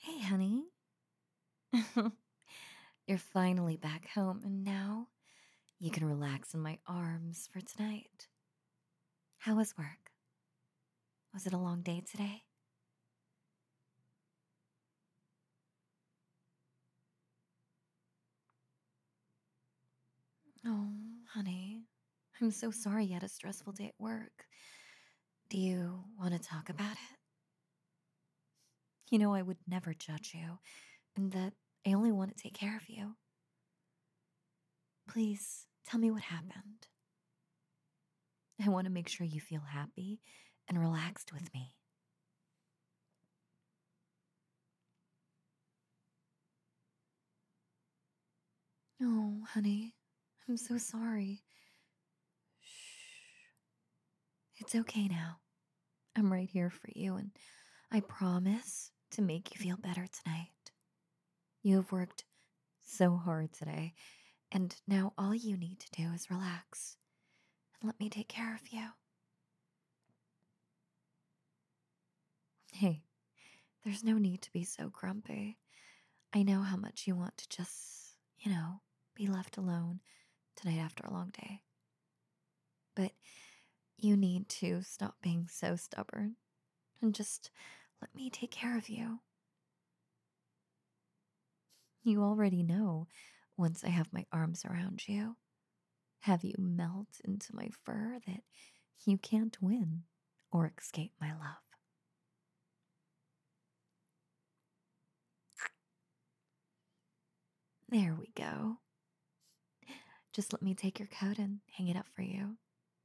Hey, honey. You're finally back home, and now you can relax in my arms for tonight. How was work? Was it a long day today? Oh, honey. I'm so sorry you had a stressful day at work. Do you want to talk about it? I would never judge you, and that I only want to take care of you. Please tell me what happened. I want to make sure you feel happy and relaxed with me. Oh, honey, I'm so sorry. Shh. It's okay now. I'm right here for you, and I promise to make you feel better tonight. You have worked so hard today, and now all you need to do is relax and let me take care of you. Hey, there's no need to be so grumpy. I know how much you want to just, be left alone tonight after a long day. But you need to stop being so stubborn and just let me take care of you. You already know once I have my arms around you, have you melt into my fur that you can't win or escape my love. There we go. Just let me take your coat and hang it up for you.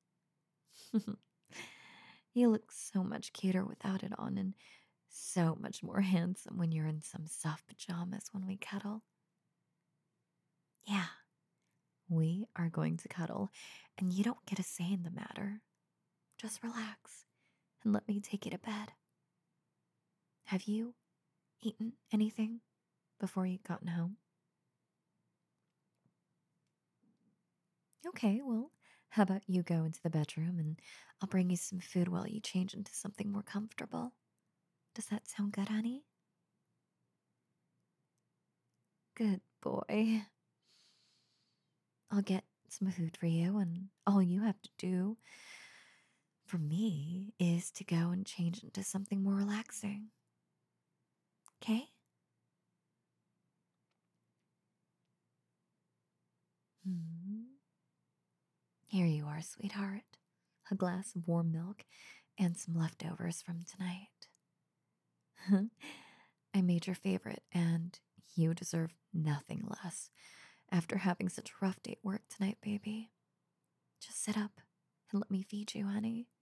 You look so much cuter without it on and so much more handsome when you're in some soft pajamas when we cuddle. Yeah, we are going to cuddle, and you don't get a say in the matter. Just relax and let me take you to bed. Have you eaten anything before you gotten home? Okay, well, how about you go into the bedroom and I'll bring you some food while you change into something more comfortable? Does that sound good, honey? Good boy. I'll get some food for you, and all you have to do for me is to go and change into something more relaxing. Okay? Hmm. Here you are, sweetheart. A glass of warm milk and some leftovers from tonight. I made your favorite, and you deserve nothing less after having such a rough day at work tonight, baby. Just sit up and let me feed you, honey.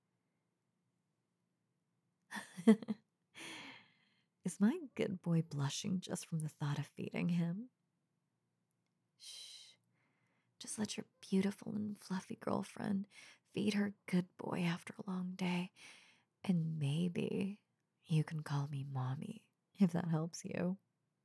Is my good boy blushing just from the thought of feeding him? Shh. Just let your beautiful and fluffy girlfriend feed her good boy after a long day. And maybe you can call me mommy if that helps you.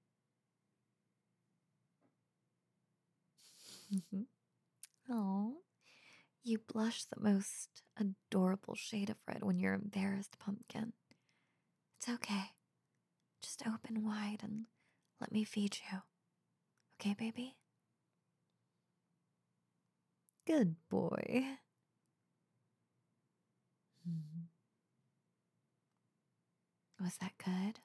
Oh, you blush the most adorable shade of red when you're embarrassed, pumpkin. It's okay. Just open wide and let me feed you. Okay, baby? Good boy. Hmm. Was that good?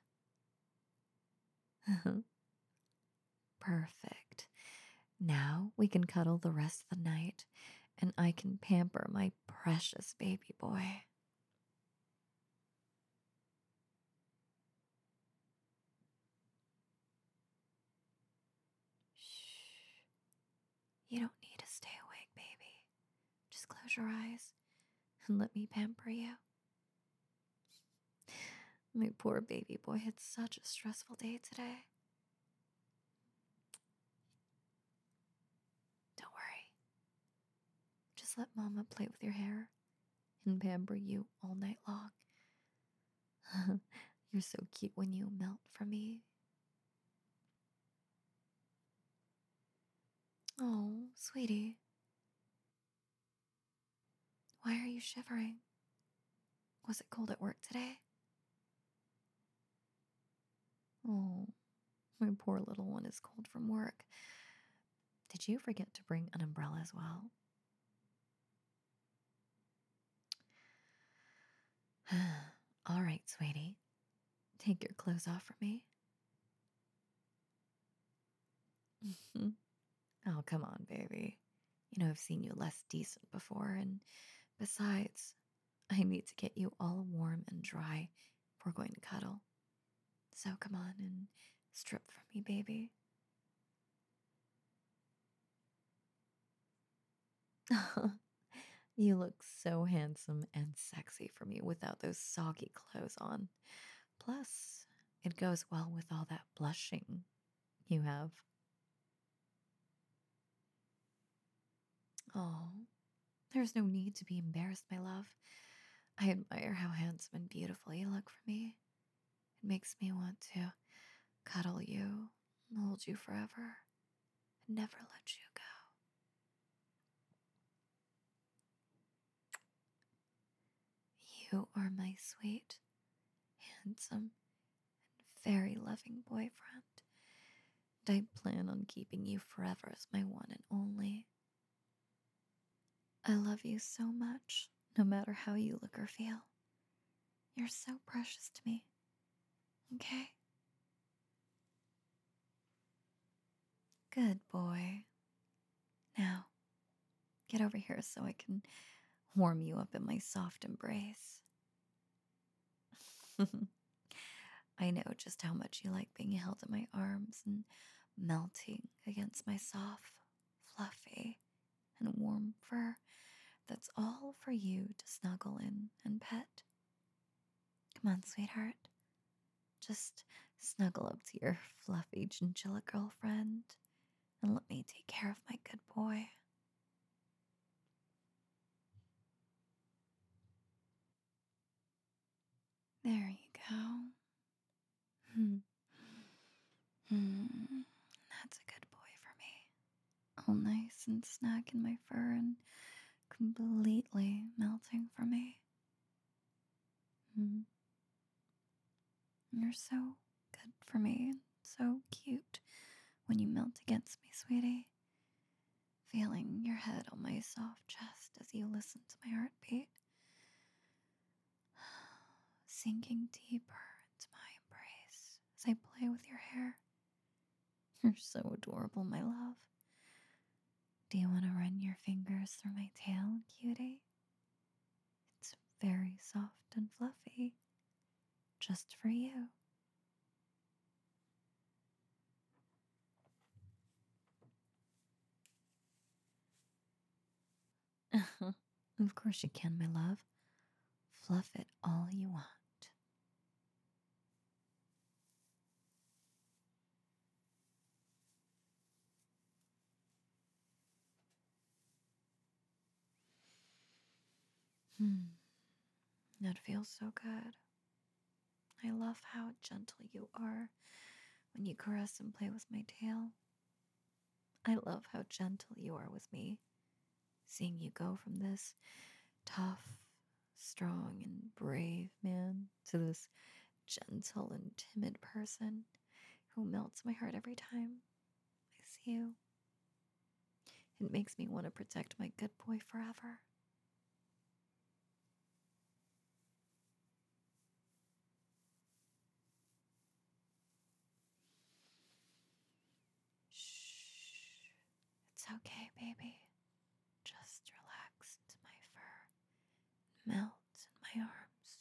Perfect. Now we can cuddle the rest of the night and I can pamper my precious baby boy. Shh. You don't need to stay awake, baby. Just close your eyes and let me pamper you. My poor baby boy had such a stressful day today. Don't worry. Just let mama play with your hair and pamper you all night long. You're so cute when you melt for me. Oh, sweetie, why are you shivering? Was it cold at work today? Oh, My poor little one is cold from work. Did you forget to bring an umbrella as well? All right, sweetie. Take your clothes off for me. Oh, come on, baby. I've seen you less decent before, and besides, I need to get you all warm and dry if we're going to cuddle. So come on and strip for me, baby. You look so handsome and sexy for me without those soggy clothes on. Plus, it goes well with all that blushing you have. Oh, there's no need to be embarrassed, my love. I admire how handsome and beautiful you look for me. It makes me want to cuddle you and hold you forever and never let you go. You are my sweet, handsome, and very loving boyfriend. And I plan on keeping you forever as my one and only. I love you so much, no matter how you look or feel. You're so precious to me, okay? Good boy. Now, get over here so I can warm you up in my soft embrace. I know just how much you like being held in my arms and melting against my soft, fluffy, and warm fur that's all for you to snuggle in and pet. Come on, sweetheart. Just snuggle up to your fluffy chinchilla girlfriend and let me take care of my good boy. There you go. Hmm. Hmm. That's a good boy for me. All nice and snug in my fur and completely melting for me. Hmm. You're so good for me and so cute when you melt against me, sweetie. Feeling your head on my soft chest as you listen to my heartbeat. Sinking deeper into my embrace as I play with your hair. You're so adorable, my love. Do you want to run your fingers through my tail, cutie? It's very soft and fluffy, just for you. Of course you can, my love. Fluff it all you want. Hmm, that feels so good. I love how gentle you are when you caress and play with my tail. I love how gentle you are with me, seeing you go from this tough, strong, and brave man to this gentle and timid person who melts my heart every time I see you. It makes me want to protect my good boy forever. Shh. It's okay, baby. Just relax into my fur, melt in my arms.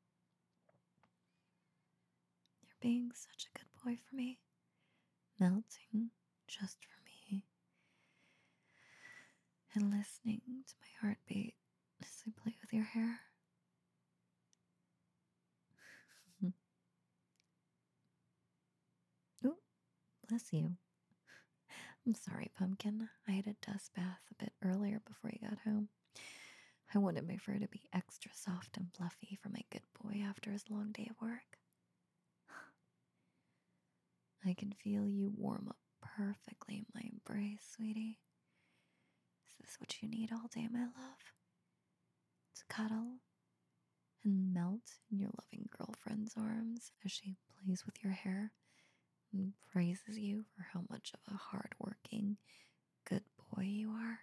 You're being such a good boy for me, melting just for me, and listening to my heartbeat as I play with your hair. Ooh, bless you. I'm sorry, Pumpkin. I had a dust bath a bit earlier before you got home. I wanted my fur to be extra soft and fluffy for my good boy after his long day of work. I can feel you warm up perfectly in my embrace, sweetie. Is this what you need all day, my love? To cuddle and melt in your loving girlfriend's arms as she plays with your hair, and praises you for how much of a hardworking, good boy you are.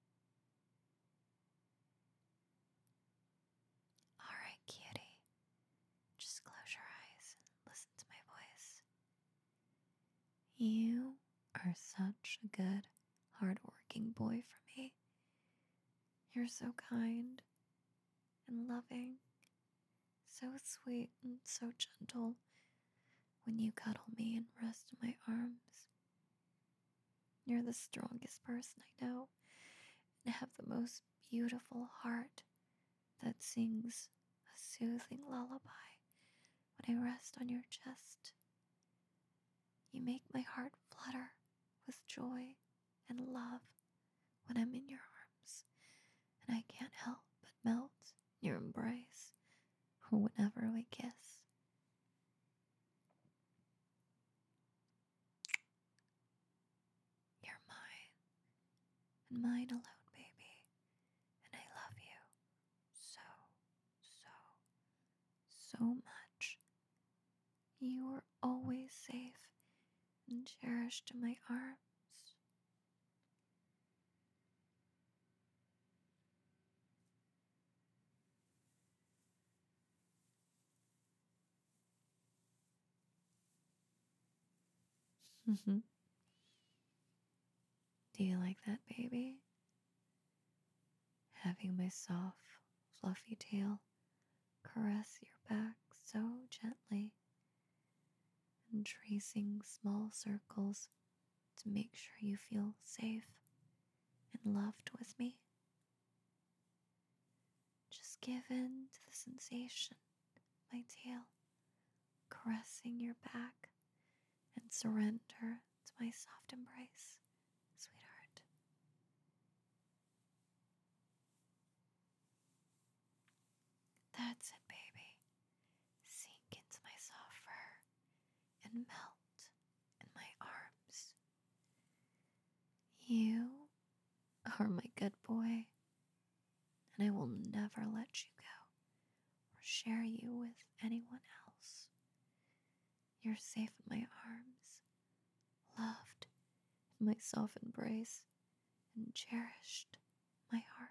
All right, cutie. Just close your eyes and listen to my voice. You are such a good, hardworking boy for me. You're so kind and loving, so sweet and so gentle when you cuddle me and rest in my arms. You're the strongest person I know and have the most beautiful heart that sings a soothing lullaby when I rest on your chest. You make my heart flutter with joy and love when I'm in your arms, and I can't help but melt in your embrace or whenever we kiss. You're mine, and mine alone, baby, and I love you so, so, so much. You are always safe and cherished in my arms. Do you like that, baby? Having my soft, fluffy tail caress your back so gently and tracing small circles to make sure you feel safe and loved with me. Just give in to the sensation of my tail caressing your back and surrender to my soft embrace, sweetheart. That's it, baby. Sink into my soft fur and melt in my arms. You are my good boy, and I will never let you go or share you with anyone else. You're safe in my arms, loved in my soft embrace, and cherished in my heart.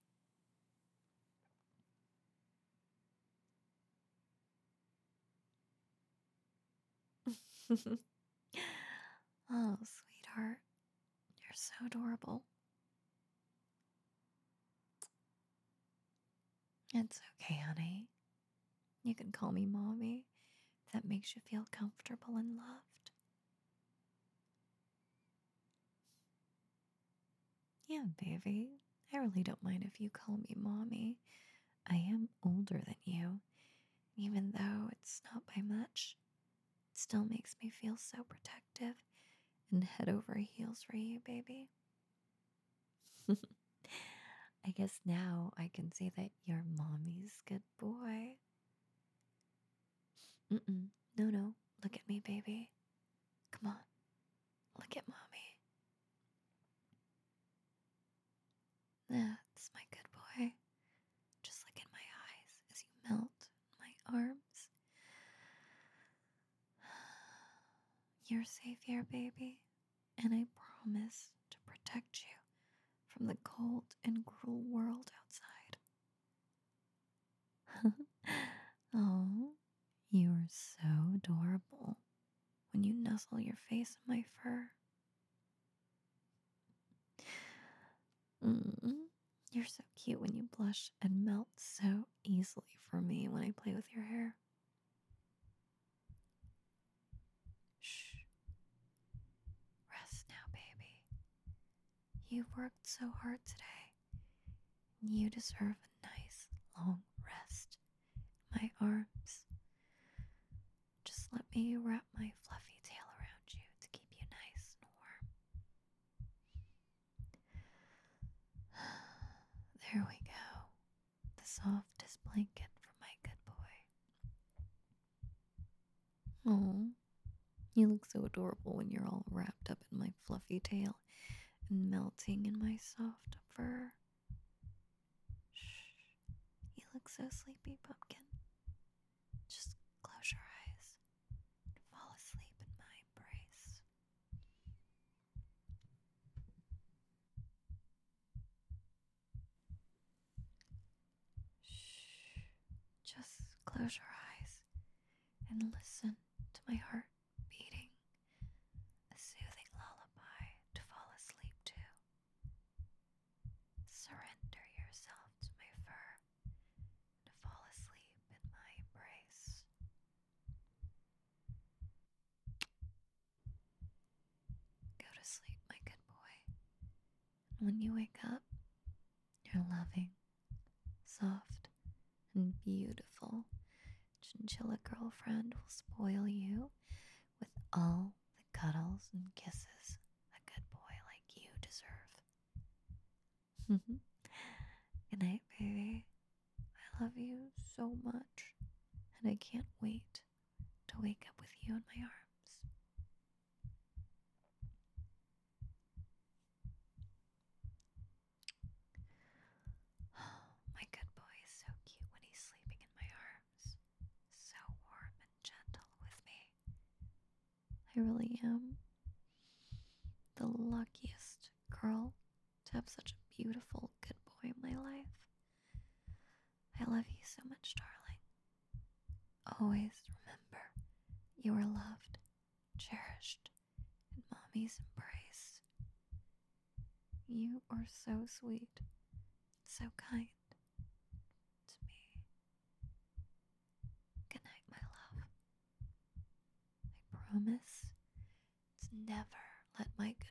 Oh, sweetheart, you're so adorable. It's okay, honey. You can call me mommy if that makes you feel comfortable and loved. Yeah, baby. I really don't mind if you call me mommy. I am older than you. Even though it's not by much, it still makes me feel so protective and head over heels for you, baby. I guess now I can say that you're mommy's good boy. No, no. Look at me, baby. Come on. Look at mommy. That's my good boy. Just look in my eyes as you melt in my arms. You're safe here, baby, and I promise to protect you from the cold and cruel world outside. Oh, you are so adorable when you nuzzle your face in my fur. Mm, you're so cute when you blush and melt so easily for me when I play with your hair. Shh. Rest now, baby. You've worked so hard today. You deserve a nice long rest in my arms. Just let me wrap my fluffy tail around you to keep you nice and warm. There we go. The softest blanket for my good boy. Oh, you look so adorable when you're all wrapped up in my fluffy tail and melting in my soft fur. Shh. You look so sleepy, pumpkin. Just close your eyes and fall asleep in my embrace. and listen to my heart beating, a soothing lullaby to fall asleep to. Surrender yourself to my fur and fall asleep in my embrace. Go to sleep, my good boy. And when you wake up, your loving, soft, and beautiful chinchilla girlfriend will spoil you with all the cuddles and kisses a good boy like you deserve. Good night, baby. I love you so much, and I can't wait to wake up with you in my arms. My good boy is so cute when he's sleeping in my arms. So warm and gentle with me. I really am the luckiest girl to have such a beautiful, good boy in my life. I love you so much, darling. Always remember you are loved, cherished, in Mommy's embrace. You are so sweet, so kind to me. Good night, my love. I promise to never let my